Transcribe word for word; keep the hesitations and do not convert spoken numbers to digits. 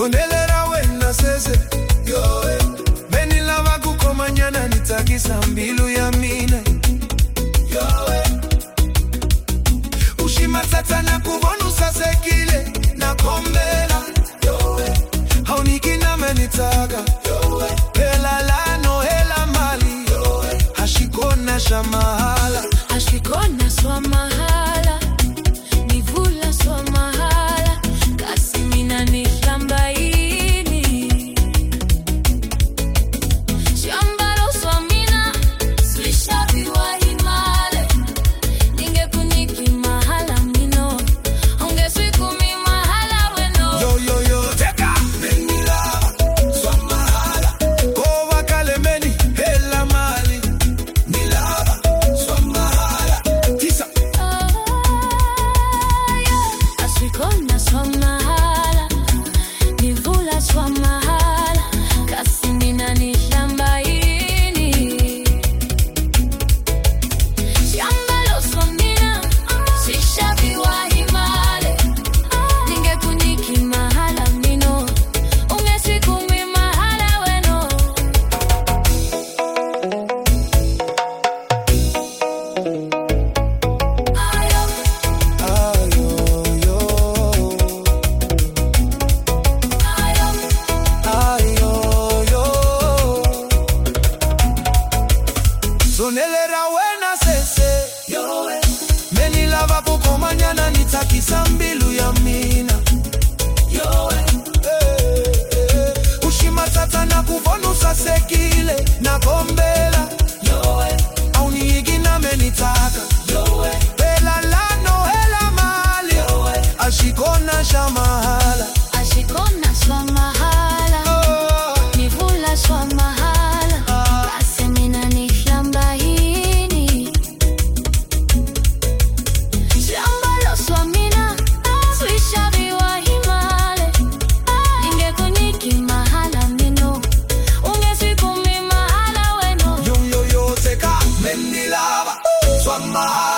Sonelera wena sese yoe Menilava kukomanyana nitakisa mbilu ya mina yoe Ushimatata na kuvonu sasekile na kombela yoe Haunigina menitaga yoe Hela lano hela mali yoe Hashikona shamahala Hashikona swa mahala Nivula swa mahala Kasimina ni shamba ini Shambalo swa mina Swisha viwa himale Ninge kuniki mahala mino Onge swikumi mahala weno Yo yo yo teka Menilava swa mahala Kova kalemeni hela mali Nilava swa mahala Tisa Ashikona swa mahala Nivula swa mahala Kasimina ni shamba ini Shambalo swa mina Swisha viwa himale Ninge kuniki mahala mino Unge swikumi mahala weno Ayo ayo yo Ayo ayo yo Sonelera wena sese yoe Menilava kukomanyana nitakisa mbilu ya mina yoe eh, eh. Ushimatata na kuvonu sasekile na kombela yoe Aunigina menitaka yoe Hela lano hela mali yoe Ashikona shamahala Ashikona swa mahala oh. Nivula swa mahala Kasimina ni shamba hini Shambalo swa mina Swisha viwa himale Ninge kuniki mahala mino Unge swikumi mahala weno Yo yo yo teka Menilava swa mahala